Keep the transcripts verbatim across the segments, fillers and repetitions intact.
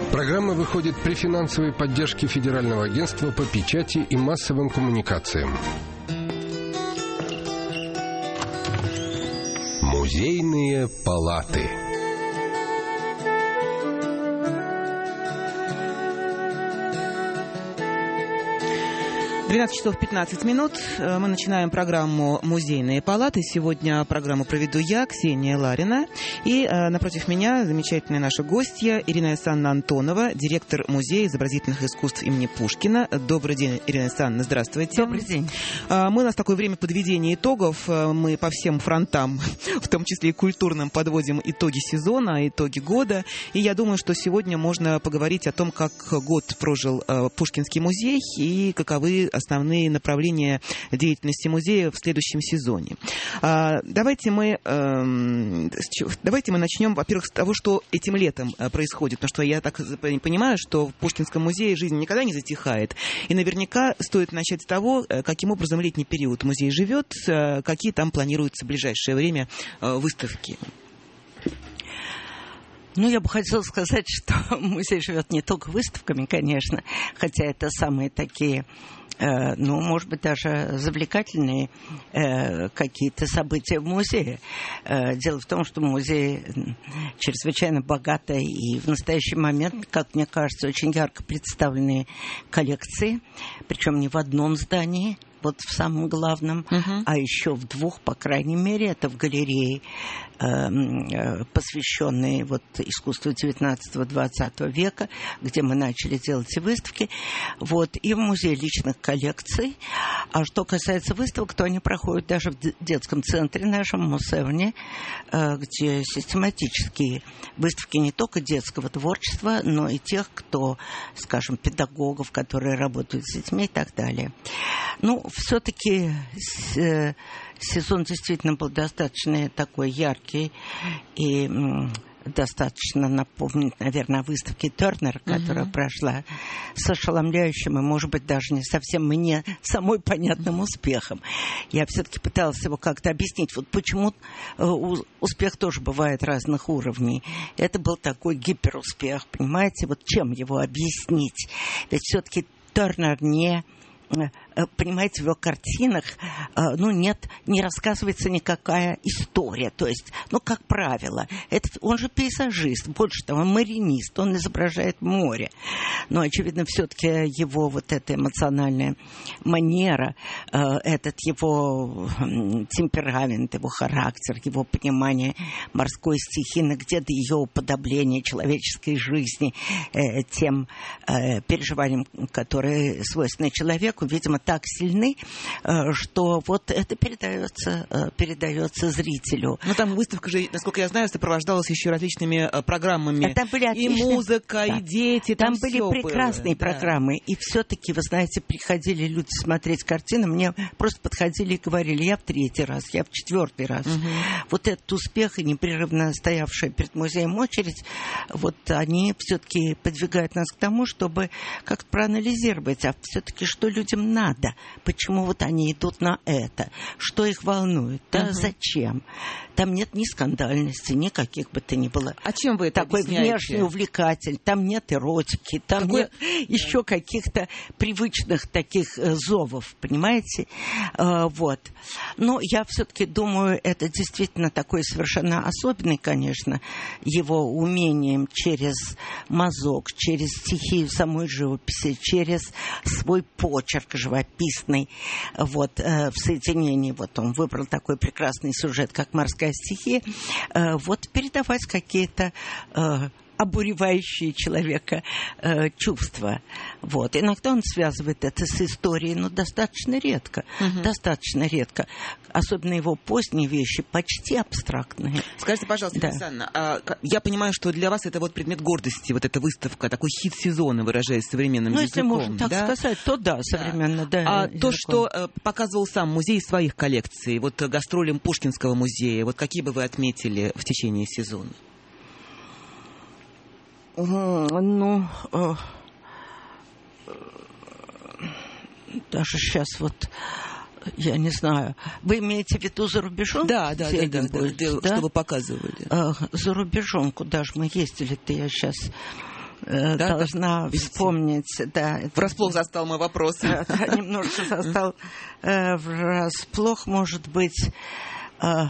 Программа выходит при финансовой поддержке Федерального агентства по печати и массовым коммуникациям. Музейные палаты. двенадцать часов пятнадцать минут. Мы начинаем программу «Музейные палаты». Сегодня программу проведу я, Ксения Ларина. И э, напротив меня замечательная наша гостья Ирина Исаевна Антонова, директор Музея изобразительных искусств имени Пушкина. Добрый день, Ирина Исаевна, здравствуйте. Добрый день. Э, мы, у нас такое время подведения итогов. Э, мы по всем фронтам, в том числе и культурным, подводим итоги сезона, итоги года. И я думаю, что сегодня можно поговорить о том, как год прожил э, Пушкинский музей и каковы основные направления деятельности музея в следующем сезоне. А, давайте мы, э, давайте мы начнем, во-первых, с того, что этим летом происходит, потому что я так понимаю, что в Пушкинском музее жизнь никогда не затихает, и наверняка стоит начать с того, каким образом летний период музей живет, какие там планируются в ближайшее время выставки. Ну, я бы хотела сказать, что музей живет не только выставками, конечно, хотя это самые такие, э, ну, может быть, даже завлекательные э, какие-то события в музее. Э, дело в том, что музей чрезвычайно богатый и в настоящий момент, как мне кажется, очень ярко представленные коллекции, причем не в одном здании, вот в самом главном, uh-huh. а еще в двух, по крайней мере, это в галерее, э, э, посвященной вот искусству девятнадцатого-двадцатого века, где мы начали делать и выставки, вот, и в музее личных коллекций. А что касается выставок, то они проходят даже в детском центре нашем, Мусевне, э, где систематические выставки не только детского творчества, но и тех, кто, скажем, педагогов, которые работают с детьми и так далее. Ну, все-таки сезон действительно был достаточно такой яркий и м, достаточно напомнить, наверное, о выставке Тернера, которая uh-huh. прошла с ошеломляющим и, может быть, даже не совсем мне самой понятным успехом. Я все-таки пыталась его как-то объяснить. Вот почему успех тоже бывает разных уровней. Это был такой гиперуспех, понимаете? Вот чем его объяснить? Ведь все-таки Тернер не... Понимаете, в его картинах, ну, нет, не рассказывается никакая история. То есть, ну, как правило, это, он же пейзажист, больше того, маринист, он изображает море. Но, очевидно, все-таки его вот эта эмоциональная манера, этот его темперамент, его характер, его понимание морской стихии, где-то ее уподобление человеческой жизни, тем переживаниям, которые свойственны человеку, видимо, так сильны, что вот это передается, передается зрителю. Ну, там выставка же, насколько я знаю, сопровождалась еще различными программами. Там были отличные... И музыка, да. И дети, там, там были прекрасные было. программы. Да. И все-таки, вы знаете, приходили люди смотреть картины, мне просто подходили и говорили, я в третий раз, я в четвертый раз. Угу. Вот этот успех и непрерывно стоявшая перед музеем очередь, вот они все-таки подвигают нас к тому, чтобы как-то проанализировать, а все-таки что людям надо. Почему вот они идут на это? Что их волнует? Да, uh-huh. Зачем? Там нет ни скандальности, никаких бы то ни было. А чем вы это такой объясняете? Внешний увлекатель. Там нет эротики, там Какой... нет еще каких-то привычных таких зовов, понимаете? А, вот. Но я все-таки думаю, это действительно такой совершенно особенный, конечно, его умением через мазок, через стихию самой живописи, через свой почерк живописный, вот, э, в соединении, вот он выбрал такой прекрасный сюжет, как «Морская стихия», э, вот передавать какие-то э, обуревающие человека э, чувства. Вот. Иногда он связывает это с историей, но достаточно редко. Uh-huh. Достаточно редко. Особенно его поздние вещи, почти абстрактные. Скажите, пожалуйста, да. Александра, а, я понимаю, что для вас это вот предмет гордости, вот эта выставка, такой хит сезона, выражаясь современным ну, языком. Ну, если можно так да? сказать, то да, современно, да. да. А языком. То, что э, показывал сам музей из своих коллекций, вот гастролям Пушкинского музея, вот какие бы вы отметили в течение сезона? Ну, э, даже сейчас вот, я не знаю. Вы имеете в виду за рубежом? Да, да, да, да, будет, да, да, что вы показывали. Э, за рубежом, куда же мы ездили-то, я сейчас э, да, должна видите? вспомнить. Да, Врасплох застал мой вопрос. Да, да, немножко застал э, врасплох, может быть. Э,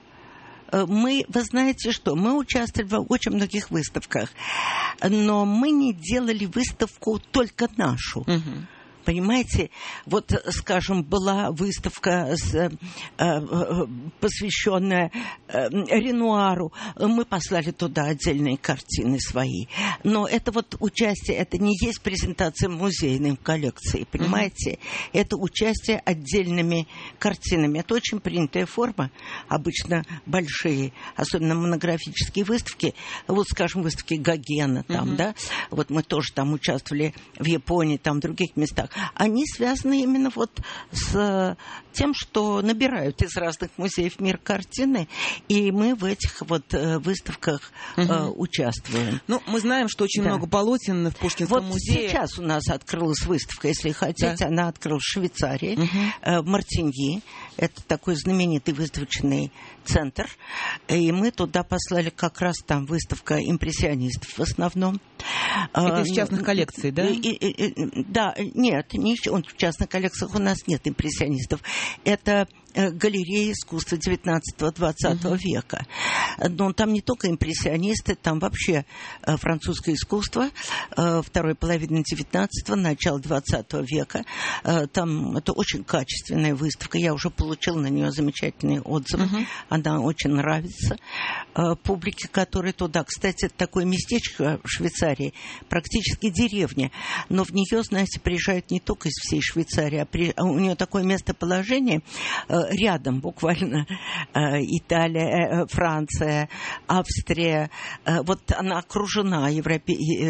Мы, вы знаете что, мы участвовали в очень многих выставках, но мы не делали выставку только нашу. Угу. Понимаете, вот, скажем, была выставка, с, э, э, посвященная э, Ренуару. Мы послали туда отдельные картины свои. Но это вот участие, это не есть презентация музейной коллекции, понимаете? Mm-hmm. Это участие отдельными картинами. Это очень принятая форма. Обычно большие, особенно монографические выставки. Вот, скажем, выставки Гогена там, mm-hmm. да? Вот мы тоже там участвовали в Японии, там в других местах. Они связаны именно вот с тем, что набирают из разных музеев мира картины, и мы в этих вот выставках угу. э, участвуем. Ну, мы знаем, что очень да. много полотен в Пушкинском вот музее. Вот сейчас у нас открылась выставка, если хотите, да. она открылась в Швейцарии, угу. э, в Мартиньи. Это такой знаменитый выставочный центр, и мы туда послали как раз там выставка импрессионистов в основном. Это из частных коллекций, да? И, и, и, да, нет, не, в частных коллекциях у нас нет импрессионистов. Это галереи искусства девятнадцатого-двадцатого uh-huh. века. Но там не только импрессионисты, там вообще французское искусство второй половины девятнадцатого, начала двадцатого века. Там это очень качественная выставка. Я уже получила на нее замечательные отзывы. Uh-huh. Она очень нравится публике, которая туда. Кстати, это такое местечко в Швейцарии, практически деревня. Но в нее, знаете, приезжают не только из всей Швейцарии, а, при... а у нее такое местоположение рядом буквально Италия, Франция, Австрия. Вот она окружена Европе...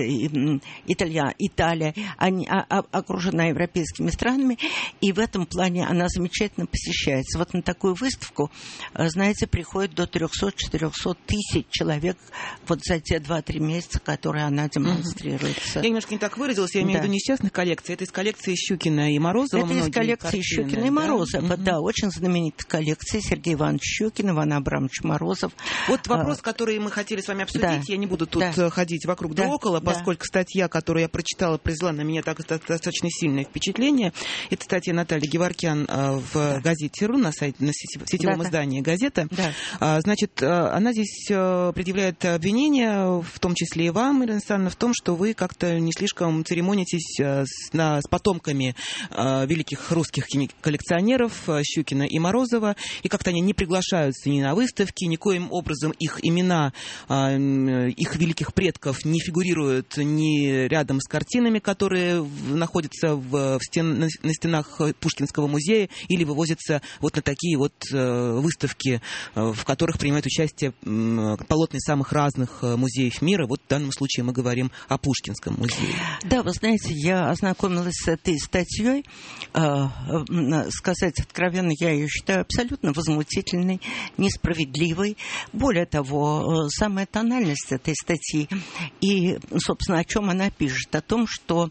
Италия, Италия они окружена европейскими странами, и в этом плане она замечательно посещается. Вот на такую выставку, знаете, приходит до триста-четыреста тысяч человек вот за те два-три месяца, которые она демонстрируется. Я немножко не так выразилась, я имею в виду не из частных коллекций, это из коллекции Щукина и Морозова. Это из коллекции картины, Щукина да? и Морозова, да, да, очень знаменитая коллекция Сергей Иванович Щукин, Иван Абрамович Морозов. Вот вопрос, а, который мы хотели с вами обсудить, да, я не буду тут да. ходить вокруг да, да около, да. поскольку статья, которую я прочитала, произвела на меня так, достаточно сильное впечатление. Это статья Натальи Геворкян в да. газете РУ, на, сайте, на сетевом да, издании да. «Газета». Да. Значит, она здесь предъявляет обвинения, в том числе и вам, Ирина Александровна, в том, что вы как-то не слишком церемонитесь с, на, с потомками великих русских коллекционеров Щукина и Морозова, и как-то они не приглашаются ни на выставки, никоим образом их имена, их великих предков не фигурируют ни рядом с картинами, которые находятся в, в стен, на стенах Пушкинского музея, или вывозятся вот на такие вот выставки, в которых принимают участие полотна самых разных музеев мира. Вот в данном случае мы говорим о Пушкинском музее. Да, вы знаете, я ознакомилась с этой статьей. Сказать откровенно, я ее считаю абсолютно возмутительной, несправедливой. Более того, самая тональность этой статьи и, собственно, о чем она пишет, о том, что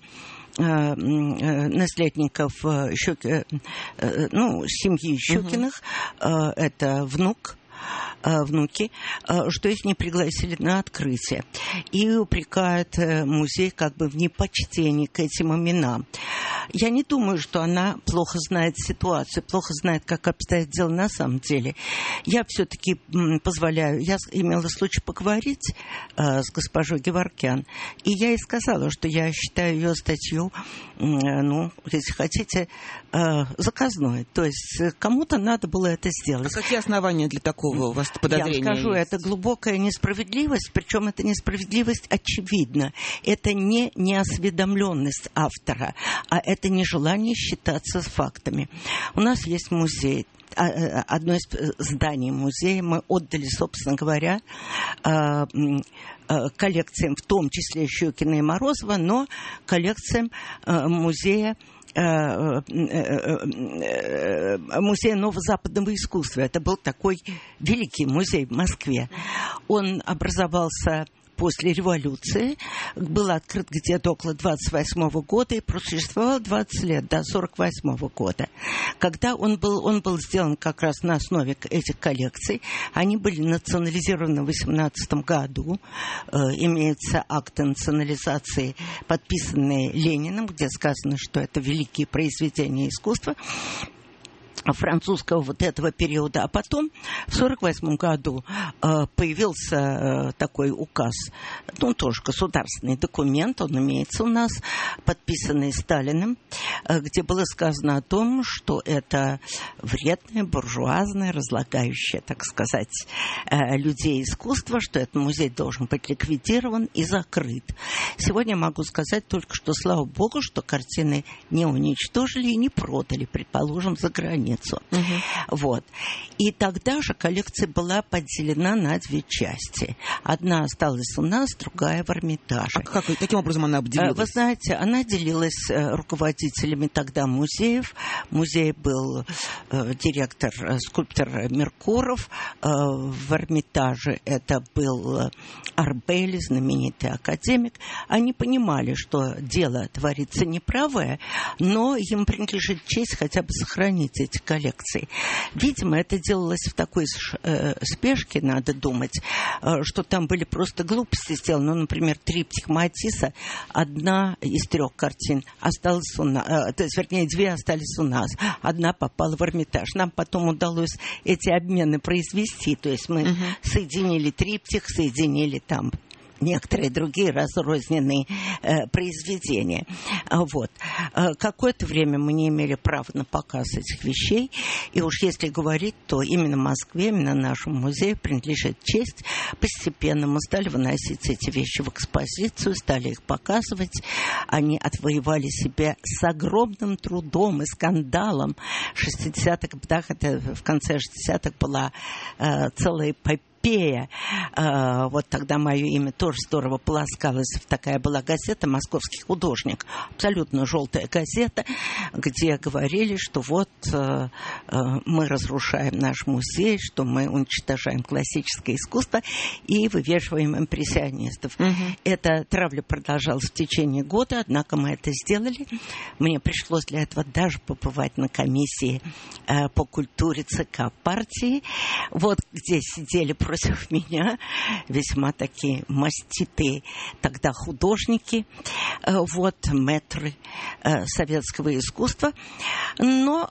наследников Щуки, ну, семьи Щукиных, угу. это внук, внуки, что их не пригласили на открытие. И упрекают музей как бы в непочтении к этим именам. Я не думаю, что она плохо знает ситуацию, плохо знает, как обстоит дело на самом деле. Я все-таки позволяю, я имела случай поговорить э, с госпожой Геворкян, и я ей сказала, что я считаю ее статью, э, ну, если хотите, э, заказной. То есть кому-то надо было это сделать. А какие основания для такого у вас подозрения? Я вам скажу, есть? Это глубокая несправедливость, причем эта несправедливость очевидна. Это не неосведомленность автора, а это нежелание считаться с фактами. У нас есть музей. Одно из зданий музея мы отдали, собственно говоря, коллекциям, в том числе Щукина и Морозова, но коллекциям музея музея новозападного искусства. Это был такой великий музей в Москве. Он образовался после революции, был открыт где-то около двадцать восьмого года и просуществовал двадцать лет, до сорок восьмого года. Когда он был, он был сделан как раз на основе этих коллекций, они были национализированы в восемнадцатом году, э, имеется акт национализации, подписанный Лениным, где сказано, что это великие произведения искусства французского вот этого периода. А потом в сорок восьмом году э, появился э, такой указ, ну, тоже государственный документ, он имеется у нас, подписанный Сталиным, э, где было сказано о том, что это вредное, буржуазное, разлагающее, так сказать, э, людей искусство, что этот музей должен быть ликвидирован и закрыт. Сегодня могу сказать только, что, слава богу, что картины не уничтожили и не продали, предположим, за границу. Угу. Вот. И тогда же коллекция была поделена на две части. Одна осталась у нас, другая в Эрмитаже. А как, каким образом она обделилась? Вы знаете, она делилась руководителями тогда музеев. Музей был э, директор, э, скульптор Меркуров. Э, в Эрмитаже это был Арбели, знаменитый академик. Они понимали, что дело творится неправое, но им принадлежит честь хотя бы сохранить эти коллекции. Видимо, это делалось в такой э, спешке, надо думать, э, что там были просто глупости сделаны. Ну, например, триптих Матисса, одна из трех картин осталась у нас, э, то есть, вернее, две остались у нас, одна попала в Эрмитаж. Нам потом удалось эти обмены произвести, то есть мы uh-huh. соединили триптих, соединили там некоторые другие разрозненные э, произведения. Вот. Э, какое-то время мы не имели права на показ этих вещей, и уж если говорить, то именно Москве, именно нашему музею принадлежит честь. Постепенно мы стали выносить эти вещи в экспозицию, стали их показывать. Они отвоевали себе с огромным трудом и скандалом. В шестидесятых годах, это в конце шестидесятых была э, целая эпопея. Uh, вот тогда мое имя тоже здорово полоскалось. Такая была газета «Московский художник». Абсолютно желтая газета, где говорили, что вот uh, uh, мы разрушаем наш музей, что мы уничтожаем классическое искусство и вывешиваем импрессионистов. Uh-huh. Эта травля продолжалась в течение года, однако мы это сделали. Мне пришлось для этого даже побывать на комиссии uh, по культуре ЦК партии, вот где сидели против меня весьма такие маститые тогда художники, вот, мэтры советского искусства. Но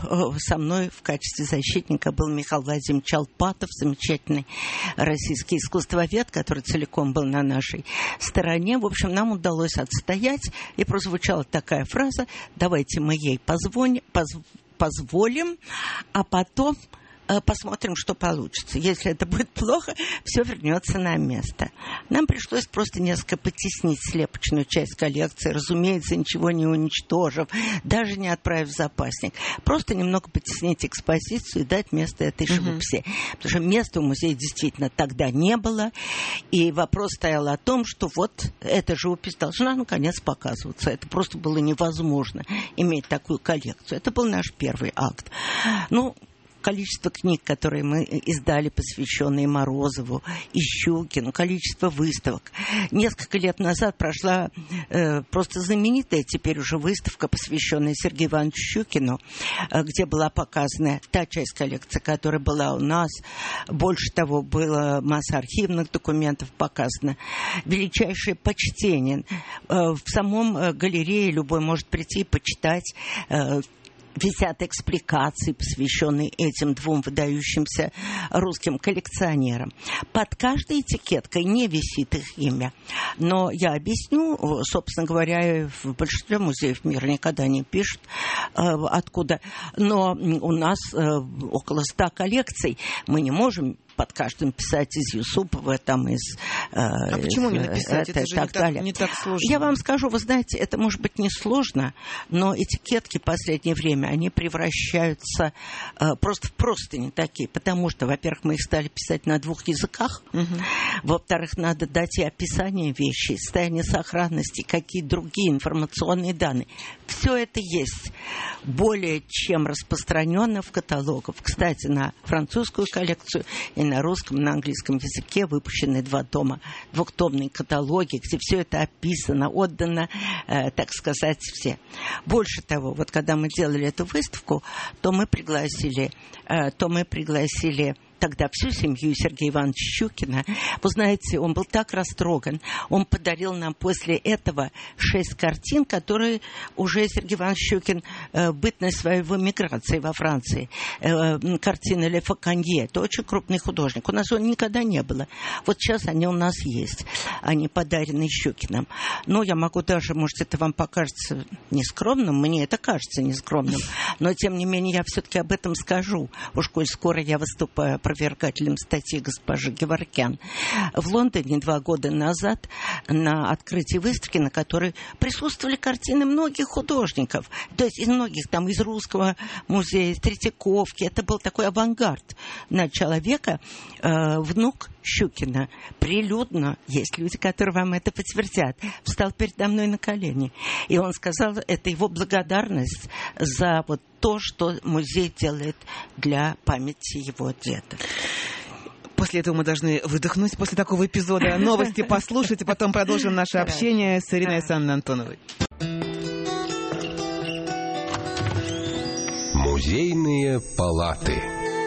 со мной в качестве защитника был Михаил Владимирович Алпатов, замечательный российский искусствовед, который целиком был на нашей стороне. В общем, нам удалось отстоять, и прозвучала такая фраза: давайте мы ей позвоним, поз, позволим, а потом посмотрим, что получится. Если это будет плохо, все вернется на место. Нам пришлось просто несколько потеснить слепочную часть коллекции, разумеется, ничего не уничтожив, даже не отправив в запасник. Просто немного потеснить экспозицию и дать место этой живописи. Uh-huh. Потому что места в музее действительно тогда не было. И вопрос стоял о том, что вот эта живопись должна, наконец, показываться. Это просто было невозможно иметь такую коллекцию. Это был наш первый акт. Ну, количество книг, которые мы издали, посвященные Морозову и Щукину, количество выставок. Несколько лет назад прошла э, просто знаменитая теперь уже выставка, посвященная Сергею Ивановичу Щукину, э, где была показана та часть коллекции, которая была у нас. Больше того, была масса архивных документов показана. Величайшее почтение. Э, в самом э, галерее любой может прийти и почитать э, висят экспликации, посвященные этим двум выдающимся русским коллекционерам. Под каждой этикеткой не висит их имя. Но я объясню, собственно говоря, в большинстве музеев мира никогда не пишут, откуда. Но у нас около ста коллекций. Мы не можем под каждым писать из Юсупова, там из... А э, почему не написать? Это, это же так не, так, не так сложно. Я вам скажу, вы знаете, это может быть несложно, но этикетки в последнее время, они превращаются э, просто в простыни такие, потому что, во-первых, мы их стали писать на двух языках, угу. Во-вторых, надо дать и описание вещей, состояние сохранности, какие другие информационные данные. Все это есть более чем распространено в каталогах. Кстати, на французскую коллекцию я и на русском, и на английском языке. Выпущены два тома, двухтомные каталоги, где все это описано, отдано, э, так сказать, все. Больше того, вот когда мы делали эту выставку, то мы пригласили, э, то мы пригласили тогда всю семью Сергея Ивановича Щукина. Вы знаете, он был так растроган. Он подарил нам после этого шесть картин, которые уже Сергей Иванович Щукин э, в бытность своей в эмиграции во Франции. Э, картины Ле Факонье. Это очень крупный художник. У нас его никогда не было. Вот сейчас они у нас есть. Они подарены Щукиным. Но я могу даже, может, это вам покажется нескромным. Мне это кажется нескромным. Но, тем не менее, я все-таки об этом скажу. Уж коль скоро я выступаю опровергателем статьи госпожи Геворкян. В Лондоне два года назад на открытии выставки, на которой присутствовали картины многих художников, то есть из многих, там, из Русского музея, из Третьяковки. Это был такой авангард начала века. Э, внук Щукина прилюдно, есть люди, которые вам это подтвердят, встал передо мной на колени. И он сказал, это его благодарность за вот то, что музей делает для памяти его деда. После этого мы должны выдохнуть после такого эпизода, новости послушать, и потом продолжим наше общение с Ириной Александровной Антоновой. Музейные палаты.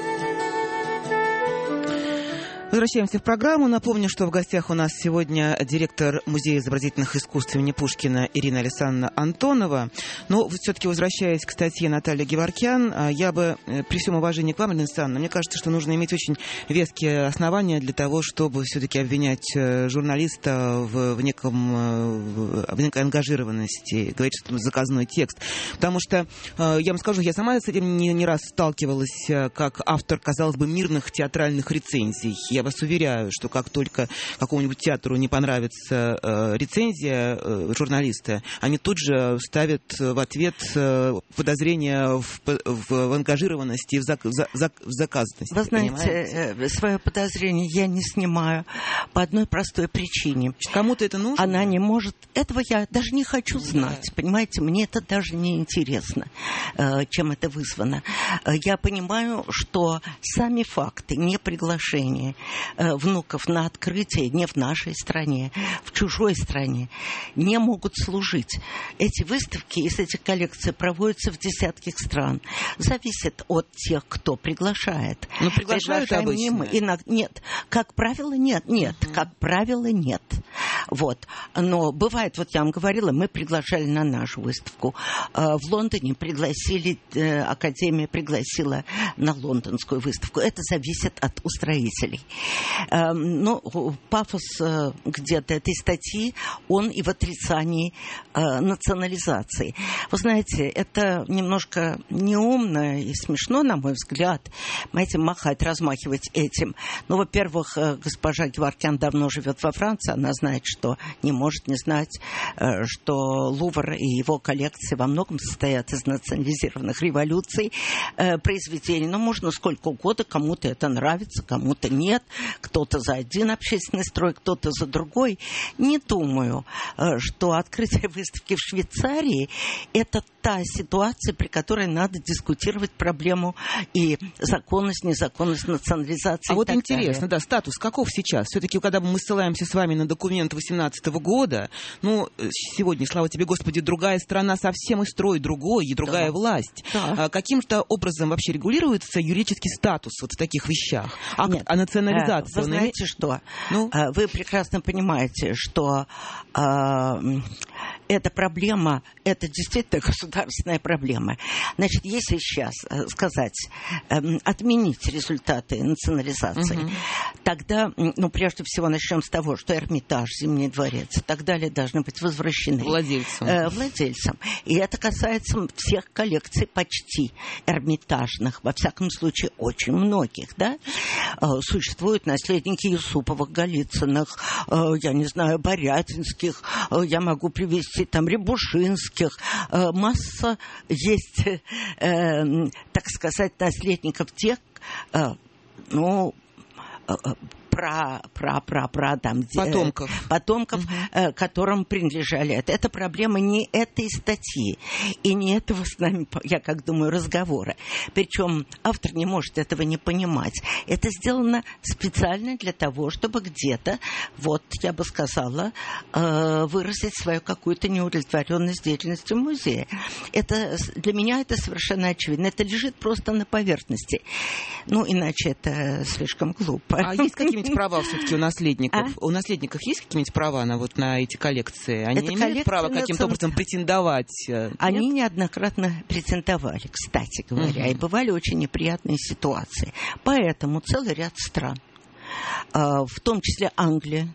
Возвращаемся в программу. Напомню, что в гостях у нас сегодня директор Музея изобразительных искусств имени Пушкина Ирина Александровна Антонова. Но все-таки, возвращаясь к статье Натальи Геворкян, я бы, при всем уважении к вам, Ирина Александровна, мне кажется, что нужно иметь очень веские основания для того, чтобы все-таки обвинять журналиста в, в, неком, в некой ангажированности, говорить, что это заказной текст. Потому что, я вам скажу, я сама с этим не, не раз сталкивалась как автор, казалось бы, мирных театральных рецензий. Я вас уверяю, что как только какому-нибудь театру не понравится э, рецензия э, журналиста, они тут же ставят в ответ э, подозрения в, в, в ангажированности и в, зак, в, зак, в заказности. Вы знаете, э, свое подозрение я не снимаю по одной простой причине. Кому-то это нужно? Она не может... Этого я даже не хочу знать. Да. Понимаете, мне это даже не интересно, э, чем это вызвано. Э, я понимаю, что сами факты, не приглашения внуков на открытие не в нашей стране, в чужой стране, не могут служить. Эти выставки из этих коллекций проводятся в десятках стран. Зависит от тех, кто приглашает. Но приглашают обычно? Мы. Иногда, нет. Как правило, нет. Нет. Uh-huh. Как правило, нет. Вот. Но бывает, вот я вам говорила, мы приглашали на нашу выставку. В Лондоне пригласили, Академия пригласила на лондонскую выставку. Это зависит от устроителей. Но пафос где-то этой статьи, он и в отрицании национализации. Вы знаете, это немножко неумно и смешно, на мой взгляд, знаете, махать, размахивать этим. Ну, во-первых, госпожа Геворкян давно живет во Франции, она знает, что не может не знать, что Лувр и его коллекции во многом состоят из национализированных революций, произведений. Но можно сколько угодно, кому-то это нравится, кому-то нет. Кто-то за один общественный строй, кто-то за другой. Не думаю, что открытие выставки в Швейцарии – это та ситуация, при которой надо дискутировать проблему и законность, незаконность национализации. А вот так интересно, далее. да, статус каков сейчас? Все-таки, когда мы ссылаемся с вами на документ восемнадцатого года, ну, сегодня, слава тебе, Господи, другая страна совсем и строй другой, и другая да. власть. Да. А каким-то образом вообще регулируется юридический статус вот в таких вещах? Акт Нет. о национализации? Вы знаете что? Ну? Вы прекрасно понимаете, что э, эта проблема, это действительно государственная проблема. Значит, если сейчас сказать, э, отменить результаты национализации, угу. тогда, ну, прежде всего, начнем с того, что Эрмитаж, Зимний дворец и так далее должны быть возвращены владельцам. Э, владельцам. И это касается всех коллекций почти эрмитажных, во всяком случае, очень многих, да? Э, существуют наследники Юсуповых, Голицыных, э, я не знаю, Борятинских, э, я могу привести там Рябушинских, э, масса есть, э, так сказать, наследников тех, э, ну, э, про, про, про, про там, потомков, потомков угу. которым принадлежали это. Это проблема не этой статьи и не этого с нами, я как думаю, разговора. Причем автор не может этого не понимать. Это сделано специально для того, чтобы где-то, вот, я бы сказала, выразить свою какую-то неудовлетворенность деятельностью музея. Это, для меня это совершенно очевидно. Это лежит просто на поверхности. Ну, иначе это слишком глупо. А есть какие-нибудь права все-таки у наследников? А? У наследников есть какие-нибудь права на, вот, на эти коллекции? Они это имеют право каким-то образом претендовать? Они Нет? неоднократно претендовали, кстати говоря, угу. и бывали очень неприятные ситуации. Поэтому целый ряд стран, в том числе Англия,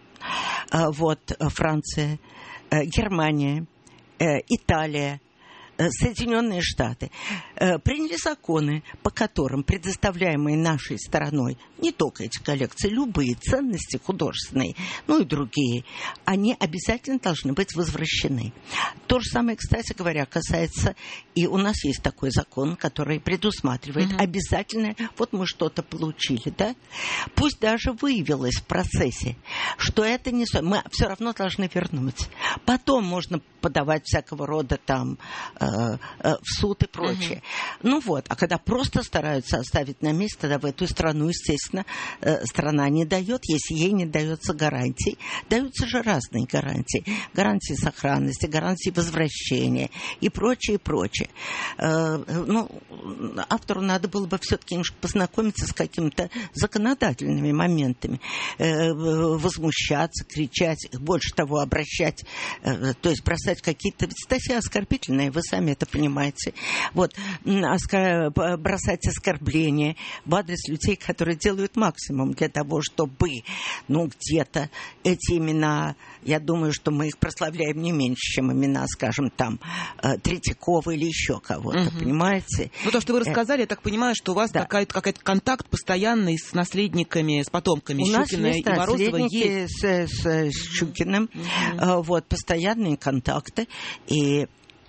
вот, Франция, Германия, Италия, Соединенные Штаты приняли законы, по которым предоставляемые нашей стороной не только эти коллекции, любые ценности художественные, ну и другие, они обязательно должны быть возвращены. То же самое, кстати говоря, касается, и у нас есть такой закон, который предусматривает mm-hmm. обязательное, вот мы что-то получили, да, пусть даже выявилось в процессе, что это не... Мы все равно должны вернуть. Потом можно подавать всякого рода там э, э, в суд и прочее. Mm-hmm. Ну вот, а когда просто стараются оставить на месте, тогда в эту страну, естественно, э, страна не дает, если ей не дается гарантий. Даются же разные гарантии. Гарантии сохранности, гарантии возвращения и прочее, и прочее. Э, ну, автору надо было бы все-таки немножко познакомиться с какими-то законодательными моментами. Э, возмущаться, кричать, больше того, обращать, э, то есть бросать какие-то статьи оскорбительные, вы сами это понимаете. Вот, оскор... бросать оскорбления в адрес людей, которые делают максимум для того, чтобы, ну, где-то эти имена, я думаю, что мы их прославляем не меньше, чем имена, скажем, там, Третьякова или еще кого-то, угу. понимаете? Ну, то, что вы рассказали, я так понимаю, что у вас да. какой-то, какой-то контакт постоянный с наследниками, с потомками Щукина и Морозова есть. С, с, с Щукиным, угу. вот, постоянные контакты. И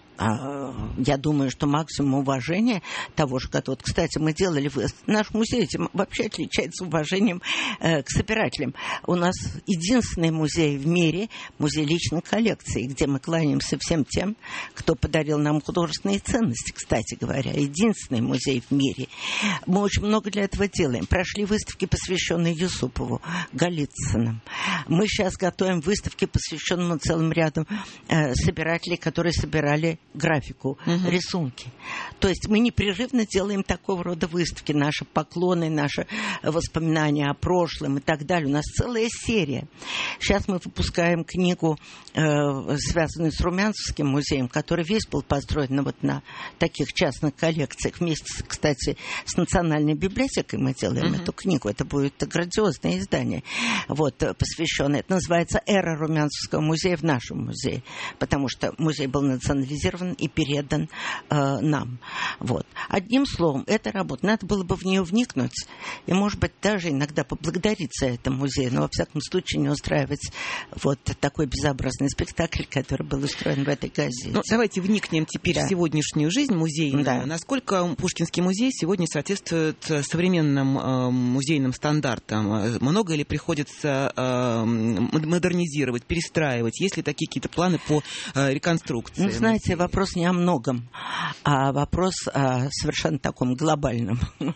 я думаю, что максимум уважения того же, как вот, кстати, мы делали, наш музей этим вообще отличается уважением э, к собирателям. У нас единственный музей в мире, музей личной коллекции, где мы кланяемся всем тем, кто подарил нам художественные ценности, кстати говоря. Единственный музей в мире. Мы очень много для этого делаем. Прошли выставки, посвященные Юсупову, Голицыным. Мы сейчас готовим выставки, посвященные целым ряду э, собирателей, которые собирали графику, uh-huh. рисунки. То есть мы непрерывно делаем такого рода выставки. Наши поклоны, наши воспоминания о прошлом и так далее. У нас целая серия. Сейчас мы выпускаем книгу, э, связанную с Румянцевским музеем, который весь был построен вот на таких частных коллекциях. Вместе, кстати, с Национальной библиотекой мы делаем uh-huh. эту книгу. Это будет грандиозное издание, вот, посвященное. Это называется «Эра Румянцевского музея» в нашем музее, потому что музей был национализирован и передан э, нам. Вот. Одним словом, эта работа, надо было бы в нее вникнуть и, может быть, даже иногда поблагодарить за это музей, но, во всяком случае, не устраивать вот такой безобразный спектакль, который был устроен в этой газете. Ну, давайте вникнем теперь да. в сегодняшнюю жизнь музейную. Да. Насколько Пушкинский музей сегодня соответствует современным э, музейным стандартам? Много ли приходится э, модернизировать, перестраивать? Есть ли такие какие-то планы по э, реконструкции? Ну, знаете, вопрос не о многом, а вопрос о совершенно таком глобальном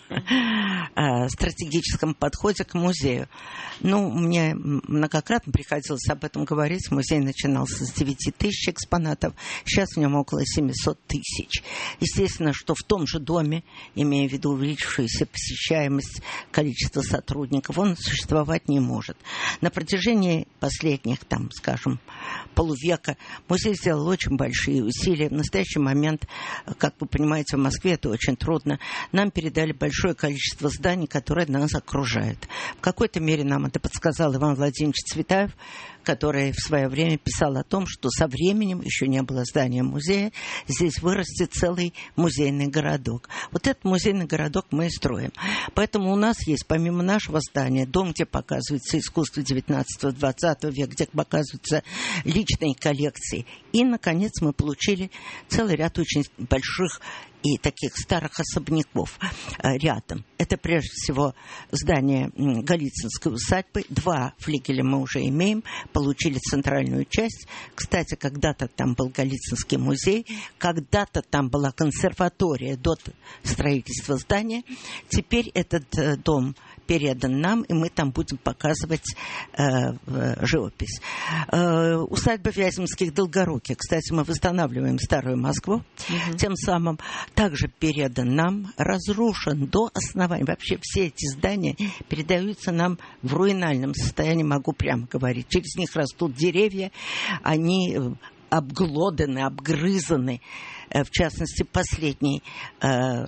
стратегическом подходе к музею. Ну, мне многократно приходилось об этом говорить. Музей начинался с девяти тысяч экспонатов, сейчас в нем около семисот тысяч. Естественно, что в том же доме, имея в виду увеличившуюся посещаемость, количество сотрудников, он существовать не может. На протяжении последних, там, скажем, полувека музей сделал очень большие усилия. В настоящий момент, как вы понимаете, в Москве это очень трудно. Нам передали большое количество зданий, которые нас окружают. В какой-то мере нам это подсказал Иван Владимирович Цветаев, который в свое время писал о том, что со временем, еще не было здания музея, здесь вырастет целый музейный городок. Вот этот музейный городок мы и строим. Поэтому у нас есть, помимо нашего здания, дом, где показывается искусство девятнадцатого-двадцатого века, где показываются личные коллекции. И, наконец, мы получили целый ряд очень больших и таких старых особняков рядом. Это прежде всего здание Голицынской усадьбы. Два флигеля мы уже имеем, получили центральную часть. Кстати, когда-то там был Голицынский музей, когда-то там была консерватория до строительства здания. Теперь этот дом передан нам, и мы там будем показывать э, живопись. Э, усадьба Вяземских Долгоруких. Кстати, мы восстанавливаем старую Москву. Mm-hmm. Тем самым также передан нам, разрушен до основания. Вообще все эти здания передаются нам в руинальном состоянии, могу прямо говорить. Через них растут деревья, они обглоданы, обгрызаны. В частности, последний э,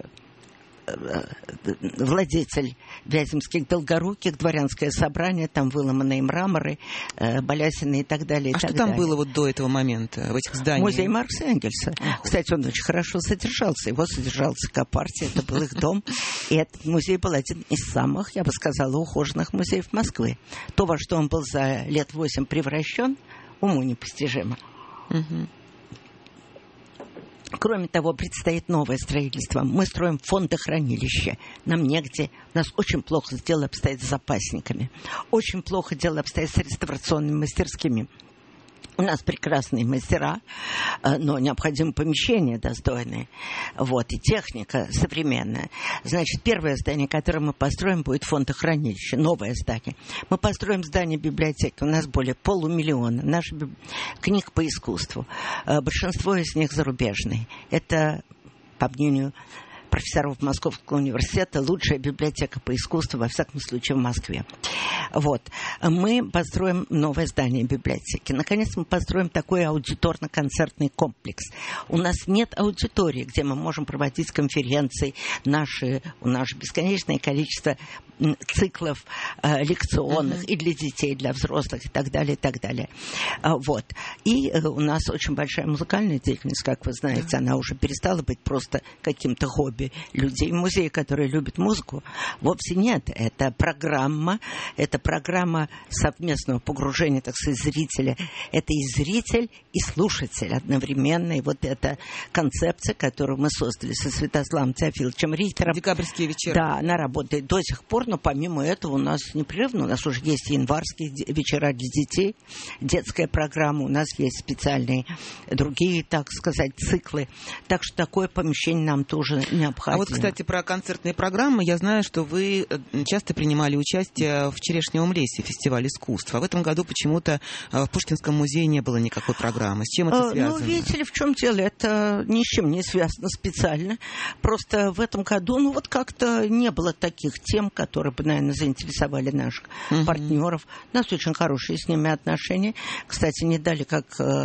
владетель Вяземских Долгоруких, дворянское собрание, там выломанные мраморы, э, балясины и так далее. И а так что там далее. было вот до этого момента в этих зданиях? Музей Маркса и Энгельса. Uh-huh. Кстати, он очень хорошо содержался. Его содержал ЦК партии, это был их дом. И этот музей был один из самых, я бы сказала, ухоженных музеев Москвы. То, во что он был за лет восемь превращен, уму непостижимо. Uh-huh. Кроме того, предстоит новое строительство. Мы строим фондохранилище. Нам негде. У нас очень плохо дело обстоит с запасниками. Очень плохо дело обстоит с реставрационными мастерскими. У нас прекрасные мастера, но необходимо помещение достойное. Вот, и техника современная. Значит, первое здание, которое мы построим, будет фондохранилище. Новое здание. Мы построим здание библиотеки. У нас более полумиллиона наших биб... книг по искусству. Большинство из них зарубежные. Это, по мнению профессоров Московского университета, лучшая библиотека по искусству, во всяком случае, в Москве. Вот. Мы построим новое здание библиотеки. Наконец, мы построим такой аудиторно-концертный комплекс. У нас нет аудитории, где мы можем проводить конференции. Наши, у нас бесконечное количество циклов э, лекционных uh-huh. и для детей, и для взрослых, и так далее, и так далее. А, вот. И э, у нас очень большая музыкальная деятельность, как вы знаете. Uh-huh. Она уже перестала быть просто каким-то хобби людей. Музеи, которые любят музыку, вовсе нет. Это программа, это программа совместного погружения, так сказать, зрителя. Это и зритель, и слушатель одновременно. И вот эта концепция, которую мы создали со Святославом Теофиловичем Рихтером. Декабрьские вечера. Да, она работает до сих пор, но помимо этого у нас непрерывно, у нас уже есть январские вечера для детей, детская программа, у нас есть специальные другие, так сказать, циклы. Так что такое помещение нам тоже необходимо. А вот, кстати, про концертные программы. Я знаю, что вы часто принимали участие в Черешневом лесе, фестивале искусств. А в этом году почему-то в Пушкинском музее не было никакой программы. С чем это связано? Ну, видите ли, в чем дело? Это ни с чем не связано специально. Просто в этом году, ну, вот как-то не было таких тем, которые бы, наверное, заинтересовали наших uh-huh. партнеров. У нас очень хорошие с ними отношения. Кстати, не дали, как...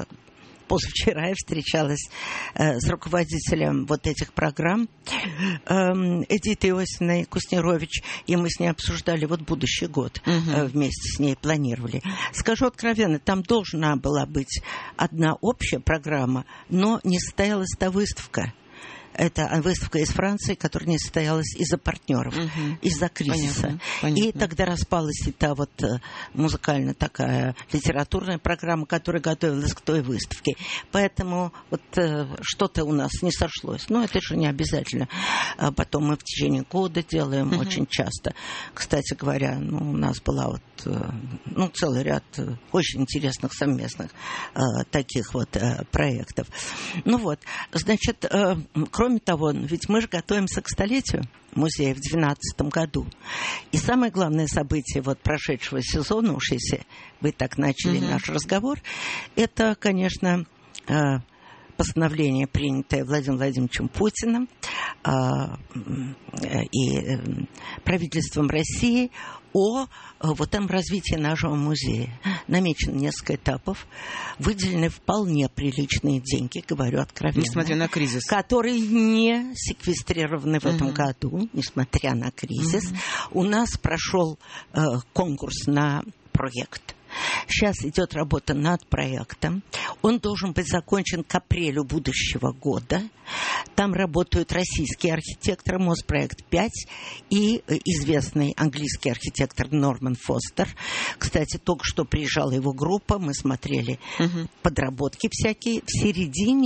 Позавчера я встречалась э, с руководителем вот этих программ э, Эдитой Иосифовной Куснирович, и мы с ней обсуждали вот будущий год, uh-huh. э, вместе с ней планировали. Скажу откровенно, там должна была быть одна общая программа, но не состоялась та выставка. Это выставка из Франции, которая не состоялась из-за партнеров, угу. из-за кризиса. Понятно, понятно. И тогда распалась и та вот музыкальная такая литературная программа, которая готовилась к той выставке. Поэтому вот что-то у нас не сошлось. Но это же не обязательно. Потом мы в течение года делаем угу. очень часто. Кстати говоря, ну, у нас была вот ну, целый ряд очень интересных совместных таких вот проектов. Ну вот, значит, кроме того, ведь мы же готовимся к столетию музея в две тысячи двенадцатом году. И самое главное событие вот прошедшего сезона, уж если вы так начали mm-hmm. наш разговор, это, конечно, постановление, принятое Владимиром Владимировичем Путиным и правительством России о вот этом развитии нашего музея. Намечено несколько этапов, выделены вполне приличные деньги, говорю откровенно. Несмотря на кризис. Которые не секвестрированы в uh-huh. этом году, несмотря на кризис. Uh-huh. У нас прошел э, конкурс на проект. Сейчас идет работа над проектом. Он должен быть закончен к апрелю будущего года. Там работают российские архитекторы, Моспроект пять и известный английский архитектор Норман Фостер. Кстати, только что приезжала его группа, мы смотрели uh-huh. подработки всякие. В середине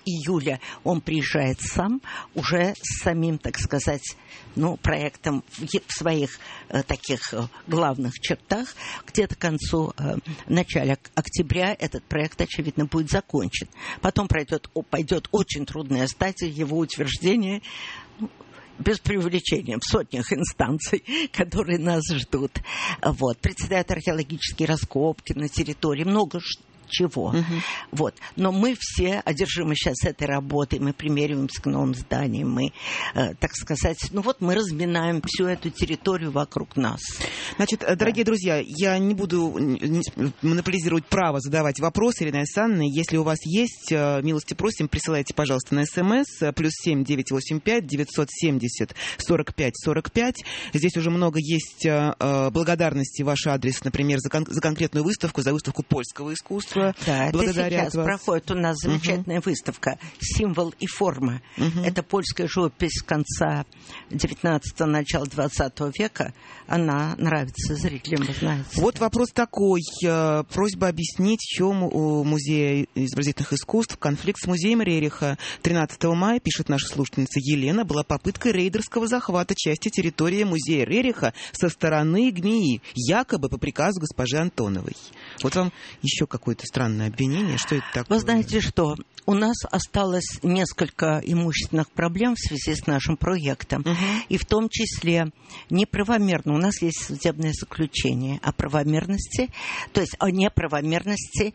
июля он приезжает сам, уже с самим, так сказать, ну, проектом в, в своих э, таких э, главных чертах. Где-то к концу, э, начале октября этот проект, очевидно, будет закончен. Потом пройдет, о, пойдет очень трудная стадия его утверждения, без преувеличения, в сотнях инстанций, которые нас ждут. Вот. Предстоят археологические раскопки на территории, много чего. Uh-huh. Вот. Но мы все одержимы сейчас этой работой, мы примериваемся к новым зданиям, мы, э, так сказать, ну вот мы разминаем всю эту территорию вокруг нас. Значит, дорогие да. друзья, я не буду монополизировать право задавать вопросы, Ирина Александровна. Если у вас есть, милости просим, присылайте, пожалуйста, на СМС плюс семь девятьсот восемьдесят пять девятьсот семьдесят сорок пять сорок пять. Здесь уже много есть благодарности в ваш адрес, например, за, кон- за конкретную выставку, за выставку польского искусства. Да, это сейчас вас. проходит у нас замечательная uh-huh. выставка «Символ и форма». Uh-huh. Это польская живопись конца девятнадцатого, начала двадцатого века. Она нравится зрителям, вы знаете. Вот вопрос такой. Просьба объяснить, в чем у Музея изобразительных искусств конфликт с музеем Рериха. тринадцатого мая, пишет наша слушательница Елена, была попытка рейдерского захвата части территории музея Рериха со стороны ГМИИ, якобы по приказу госпожи Антоновой. Вот вам еще какое-то странное обвинение. Что это такое? Вы знаете что? У нас осталось несколько имущественных проблем в связи с нашим проектом. Угу. И в том числе неправомерно. У нас есть судебное заключение о правомерности, то есть о неправомерности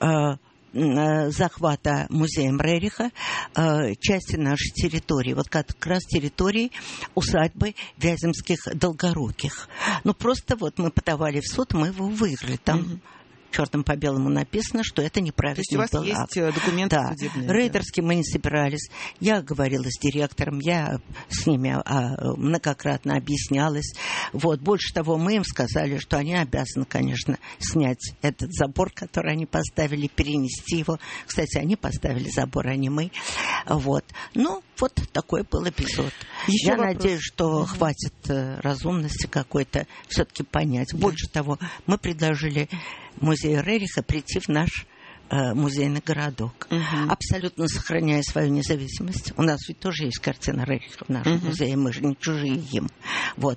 э, захвата музеем Рериха э, части нашей территории. Вот как раз территории усадьбы Вяземских Долгоруких. Ну, просто вот мы подавали в суд, мы его выиграли. Там угу. черным по белому написано, что это неправильно. То есть у вас был есть акт. документы да. судебные? Рейдерски да. мы не собирались. Я говорила с директором, я с ними а, многократно объяснялась. Вот. Больше того, мы им сказали, что они обязаны, конечно, снять этот забор, который они поставили, перенести его. Кстати, они поставили забор, а не мы. Вот. Ну, вот такой был эпизод. Еще я вопрос. надеюсь, что угу. хватит разумности какой-то все-таки понять. Да. Больше того, мы предложили музею Рериха прийти в наш э, музейный городок, uh-huh. абсолютно сохраняя свою независимость. У нас ведь тоже есть картина Рериха в нашем uh-huh. музее, мы же не чужие им. Вот.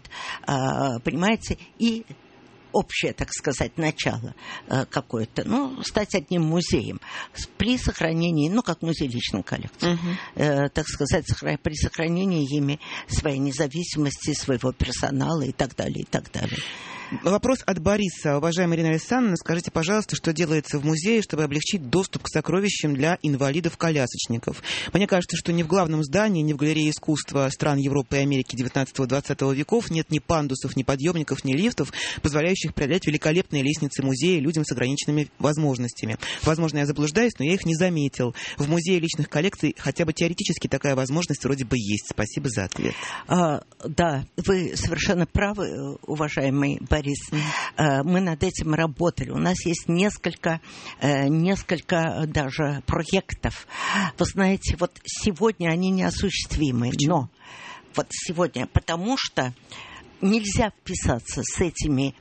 А, понимаете? И общее, так сказать, начало э, какое-то, ну, стать одним музеем при сохранении, ну, как музей личной коллекции, uh-huh. э, так сказать, сохран... при сохранении ими своей независимости, своего персонала и так далее, и так далее. Вопрос от Бориса. Уважаемая Ирина Александровна, скажите, пожалуйста, что делается в музее, чтобы облегчить доступ к сокровищам для инвалидов-колясочников? Мне кажется, что ни в главном здании, ни в галерее искусства стран Европы и Америки девятнадцатого-двадцатого веков нет ни пандусов, ни подъемников, ни лифтов, позволяющих преодолеть великолепные лестницы музея людям с ограниченными возможностями. Возможно, я заблуждаюсь, но я их не заметил. В музее личных коллекций хотя бы теоретически такая возможность вроде бы есть. Спасибо за ответ. А, да, вы совершенно правы, уважаемый Борис. Mm-hmm. Мы над этим работали. У нас есть несколько, несколько даже проектов. Вы знаете, вот сегодня они неосуществимы. Но вот сегодня, потому что нельзя вписаться с этими,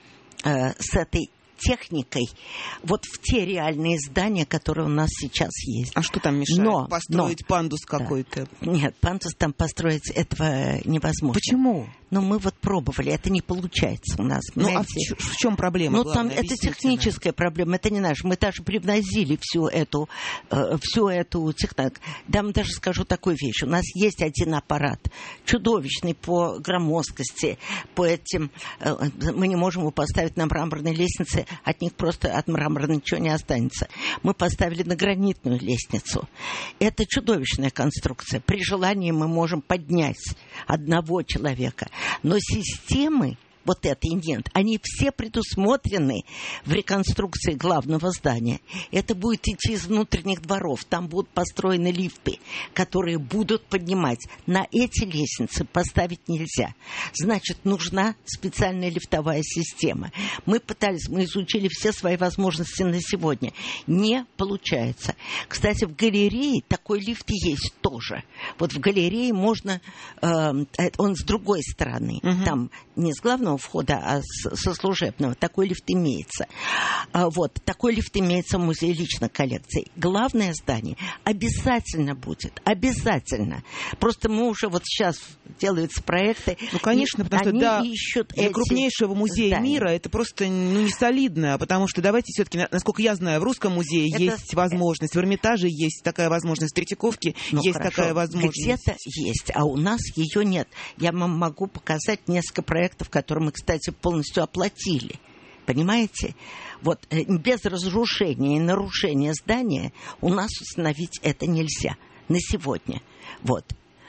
с этой техникой вот в те реальные здания, которые у нас сейчас есть. А что там мешает? Но, построить но, пандус какой-то? Да. Нет, пандус там построить этого невозможно. Почему? Ну, мы вот пробовали, это не получается у нас. Ну, а в, ч- в чем проблема? Ну, там это техническая проблема, это не наша. Мы даже привносили всю эту, э, всю эту технологию. Да, я даже скажу такую вещь. У нас есть один аппарат, чудовищный по громоздкости, по этим... Э, мы не можем его поставить на мраморной лестнице, от них просто от мрамора ничего не останется. Мы поставили на гранитную лестницу. Это чудовищная конструкция. При желании мы можем поднять одного человека. Но системы вот этой нет. Они все предусмотрены в реконструкции главного здания. Это будет идти из внутренних дворов. Там будут построены лифты, которые будут поднимать. На эти лестницы поставить нельзя. Значит, нужна специальная лифтовая система. Мы пытались, мы изучили все свои возможности на сегодня. Не получается. Кстати, в галерее такой лифт есть, тоже. Вот в галерее можно... Э, он с другой стороны. Угу. Там не с главного входа, а с, со служебного. Такой лифт имеется. А, вот. Такой лифт имеется в музее личной коллекции. Главное здание обязательно будет. Обязательно. Просто мы уже вот сейчас делаются проекты. Ну, конечно, потому что да, ищут для крупнейшего музея здания. Мира это просто ну, не солидно. Потому что, давайте все-таки, насколько я знаю, в Русском музее это... есть возможность, в Эрмитаже есть такая возможность, в Третьяковке ну, есть хорошо. такая возможность. Где-то есть, а у нас ее нет. Я вам могу показать несколько проектов, которые мы, кстати, полностью оплатили. Понимаете? Вот без разрушения и нарушения здания у нас установить это нельзя на сегодня. Вот.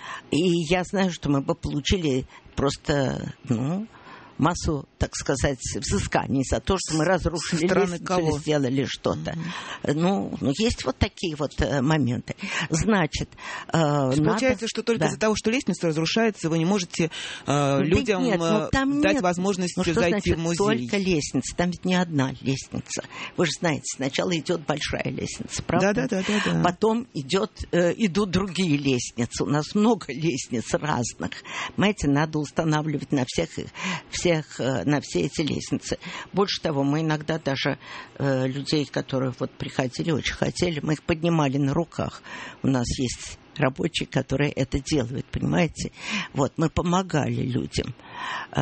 И я знаю, что мы бы получили просто, ну... массу, так сказать, взысканий за то, что мы разрушили лестницу или сделали что-то. Mm-hmm. Ну, ну, есть вот такие вот э, моменты. Значит, э, надо... Получается, что только да. из-за того, что лестница разрушается, вы не можете э, людям нет, ну, там дать нет. возможность ну, зайти значит, в музей. Только лестница. Там ведь не одна лестница. Вы же знаете, сначала идет большая лестница, правда? Да, да, да, да, да. Потом идет, э, идут другие лестницы. У нас много лестниц разных. Понимаете, надо устанавливать на всех их всех, на все эти лестницы. Больше того, мы иногда даже э, людей, которые вот приходили, очень хотели, мы их поднимали на руках. У нас есть рабочие, которые это делают, понимаете? Вот, мы помогали людям э,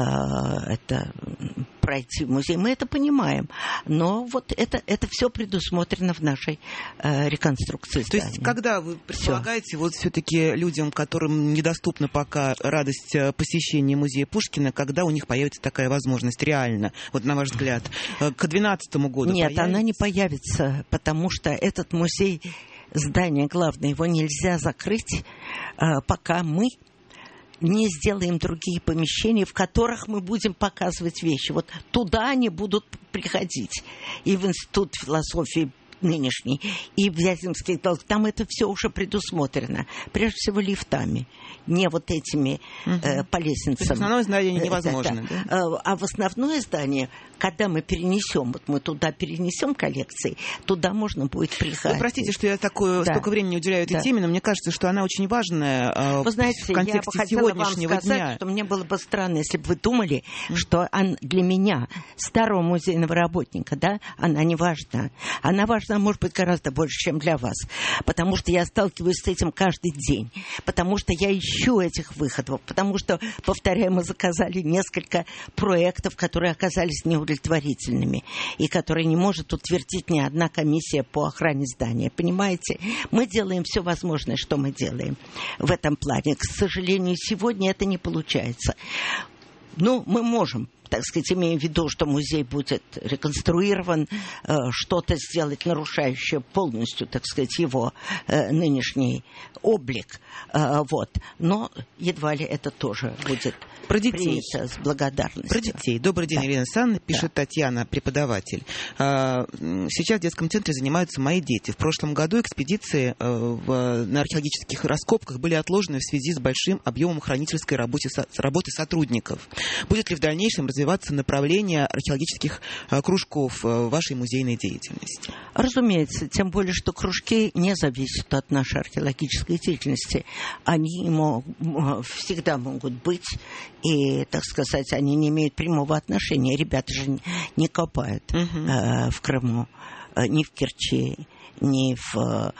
это пройти в музей. Мы это понимаем. Но вот это, это все предусмотрено в нашей э, реконструкции здания. То есть, когда вы предполагаете, всё. вот все-таки людям, которым недоступна пока радость посещения музея Пушкина, когда у них появится такая возможность реально, вот на ваш взгляд, к двенадцатому году Нет, появится? Она не появится, потому что этот музей, здание главное, его нельзя закрыть, пока мы не сделаем другие помещения, в которых мы будем показывать вещи. Вот туда они будут приходить. И в Институт философии нынешний, и в Вяземский долг. Там это все уже предусмотрено. Прежде всего лифтами. Не вот этими угу. э, по лестницам. То есть основное здание невозможно, да, да? да. А в основное здание, когда мы перенесем, вот мы туда перенесем коллекции, туда можно будет приходить. Вы простите, что я такое, да. столько времени уделяю этой да. теме, но мне кажется, что она очень важная э, вы знаете, в контексте я бы сегодняшнего вам сказать, дня. Что мне было бы странно, если бы вы думали, mm. что он, для меня, старого музейного работника, да, она не важна. Она важна, может быть, гораздо больше, чем для вас. Потому что я сталкиваюсь с этим каждый день. Потому что я ищу этих выходов. Потому что, повторяю, мы заказали несколько проектов, которые оказались неудовлетворительными. И которые не может утвердить ни одна комиссия по охране здания. Понимаете? Мы делаем все возможное, что мы делаем в этом плане. К сожалению, сегодня это не получается. Ну, мы можем, так сказать, имея в виду, что музей будет реконструирован, э, что-то сделать, нарушающее полностью, так сказать, его э, нынешний облик. Э, вот. Но едва ли это тоже будет Про детей. принято с благодарностью. Про детей. Добрый день, да. Ирина Александровна, пишет да. Татьяна, преподаватель. Сейчас в детском центре занимаются мои дети. В прошлом году экспедиции в, на археологических раскопках были отложены в связи с большим объемом хранительской работы, работы сотрудников. Будет ли в дальнейшем развиваться направление археологических кружков в вашей музейной деятельности? Разумеется, тем более, что кружки не зависят от нашей археологической деятельности. Они ему всегда могут быть, и, так сказать, они не имеют прямого отношения. Ребята же не копают угу. э, в Крыму, э, ни в Керчи, ни в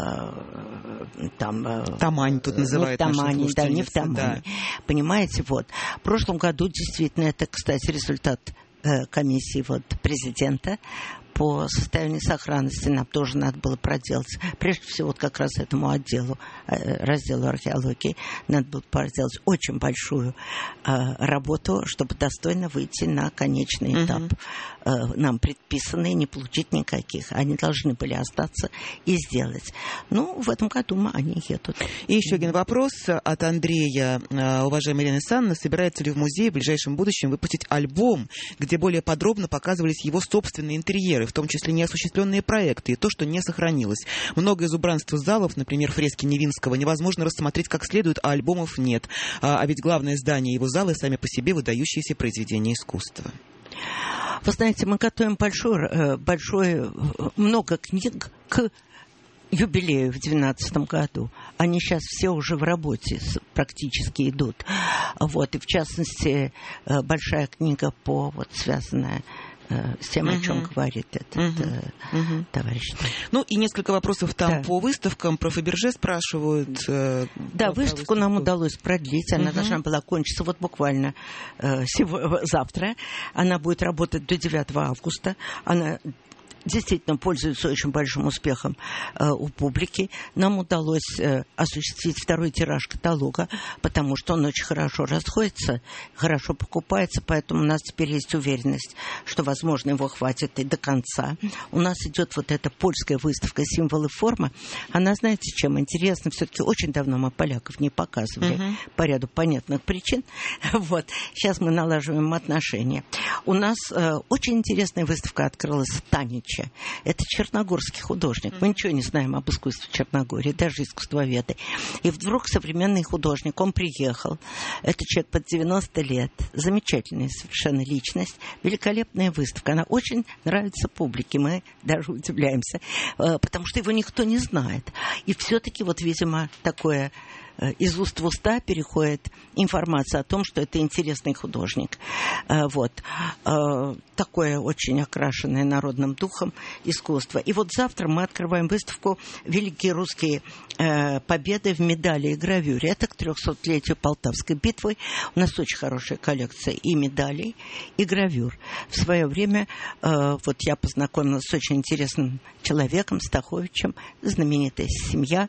э, там... Э, Тамань тут называют. Не в Тамане, да, не в Тамане. Да. Понимаете, вот. В прошлом году действительно это, кстати, результат э, комиссии вот, президента по состоянию сохранности. Нам тоже надо было проделать. Прежде всего, вот как раз этому отделу, разделу археологии, надо было проделать очень большую э, работу, чтобы достойно выйти на конечный этап. Uh-huh. Э, нам предписанные, не получить никаких. Они должны были остаться и сделать. Ну, в этом году они едут. И еще один вопрос от Андрея. Уважаемая Елена Александровна, собирается ли в музее в ближайшем будущем выпустить альбом, где более подробно показывались его собственные интерьеры, в том числе неосуществленные проекты и то, что не сохранилось? Много из убранства залов, например, фрески Невинского, невозможно рассмотреть как следует, а альбомов нет. А, а ведь главное здание его залы сами по себе выдающиеся произведения искусства. Вы знаете, мы готовим большое, большое много книг к юбилею в две тысячи двенадцатом году. Они сейчас все уже в работе практически идут. Вот. И в частности, большая книга по вот связанная с тем, uh-huh. о чем говорит этот uh-huh. Uh-huh. товарищ. Ну и несколько вопросов там да. по выставкам. Про Фаберже спрашивают. Э, да, выставку, выставку нам удалось продлить. Она uh-huh. должна была кончиться вот буквально э, сегодня, завтра. Она будет работать до девятого августа. Она действительно пользуется очень большим успехом э, у публики. Нам удалось э, осуществить второй тираж каталога, потому что он очень хорошо расходится, хорошо покупается, поэтому у нас теперь есть уверенность, что, возможно, его хватит и до конца. У нас идет вот эта польская выставка «Символы формы». Она, знаете, чем интересна? Все-таки очень давно мы поляков не показывали uh-huh. по ряду понятных причин. Вот. Сейчас мы налаживаем отношения. У нас э, очень интересная выставка открылась в Таниче. Это черногорский художник. Мы ничего не знаем об искусстве Черногории, даже искусствоведы. И вдруг современный художник, он приехал. Это человек под девяносто лет. Замечательная совершенно личность. Великолепная выставка. Она очень нравится публике. Мы даже удивляемся, потому что его никто не знает. И все-таки вот, видимо, такое... из уст в уста переходит информация о том, что это интересный художник. Вот. Такое очень окрашенное народным духом искусство. И вот завтра мы открываем выставку «Великие русские победы в медали и гравюре». Это к трехсотлетию Полтавской битвы. У нас очень хорошая коллекция и медалей, и гравюр. В свое время вот я познакомилась с очень интересным человеком, Стаховичем, знаменитая семья.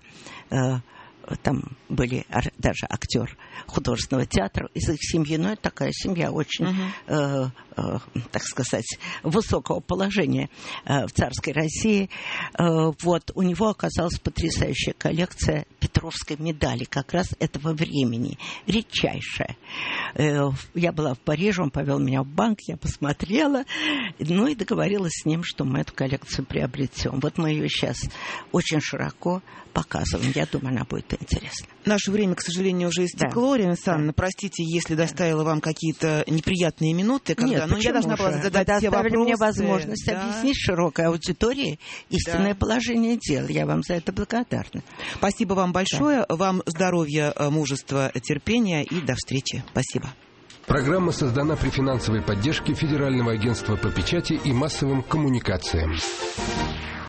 Там были даже актер художественного театра из их семьи, но это такая семья очень, uh-huh. э, э, так сказать, высокого положения э, в царской России. Э, вот, у него оказалась потрясающая коллекция Петровской медали, как раз этого времени, редчайшая. Э, я была в Париже, он повел меня в банк, я посмотрела, ну и договорилась с ним, что мы эту коллекцию приобретем. Вот мы ее сейчас очень широко показываем. Я думаю, она будет интересна. Наше время, к сожалению, уже истекло. Да. Ренессан, да. простите, если доставила вам какие-то неприятные минуты, когда... Нет, ну, я должна была задать Вы все вопросы. Мне возможность да. объяснить широкой аудитории истинное да. положение дел. Я вам за это благодарна. Спасибо вам большое. Да. Вам здоровья, мужества, терпения и до встречи. Спасибо. Программа создана при финансовой поддержке Федерального агентства по печати и массовым коммуникациям.